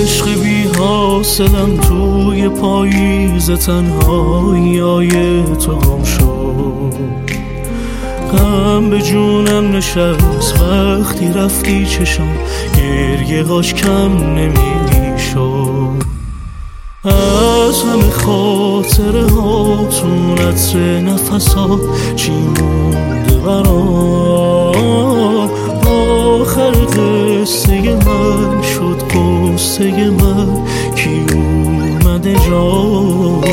عشق بی حاصلم توی پاییز تنهایی تو گم شد. غم به جونم نشست وقتی رفتی، چشم گریه هاش کم نمیشد. از همه خاطره ها تو عطر نفسات چی مونده برام؟ آخر قصه من شد قصه من، کی اومده جا؟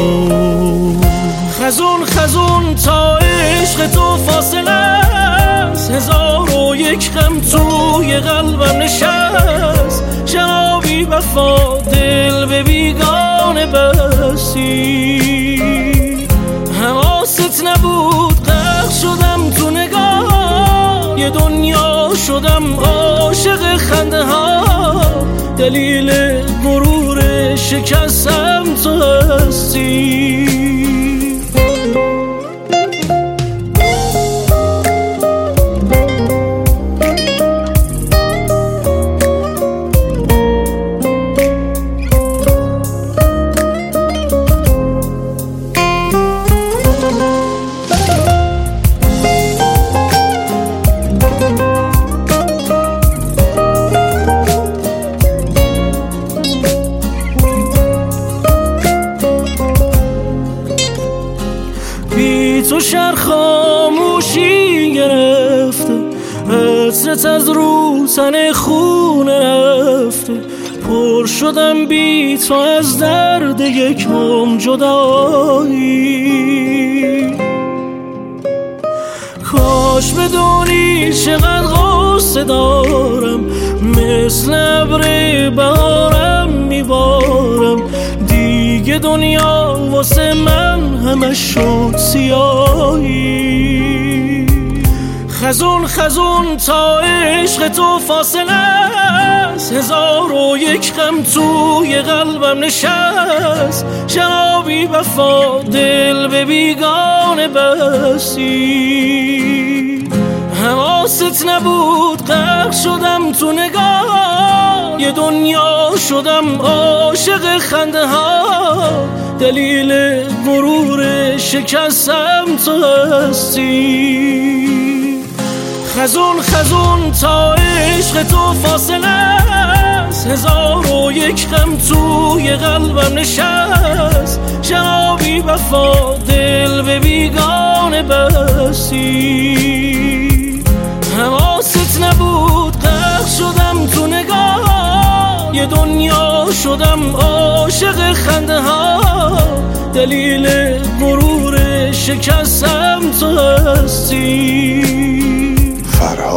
خزون خزون تا عشق تو فاصله است، 1001 غم توی قلبم نشست. جنابی وفا دل به بیگانه بستی، حواست نبود غرق شدم تو نگاه. یه دنیا شدم عاشق خنده ها، دلیل غرور شکستم تو هستی. تو شهر خاموشی گرفته، عطرت از رو تن خونه رفته. پر شدم بی تو از درد یکم جدایی. کاش بدونی چقدر غصه دارم، مثل ابر بهارم میبارم. دیگه دنیا واسه من همش شد سیاهی. خزون خزون تا عشق تو فاصله است، 1001 غم توی قلبم نشست. جنابی وفا دل به بیگانه بستی، حواست نبود غرق شدم تو نگاه. یه دنیا شدم عاشق خنده ها، دلیل غرور شکستم تو هستی. خزون خزون تا عشق تو فاصله است، 1001 غم توی قلبم نشست. جنابی وفا دل به بیگانه بستی، حواست نبود غرق شدم تو نگاه. یه دنیا شدم عاشق خنده ها، دلیل غرور شکستم تو هستی.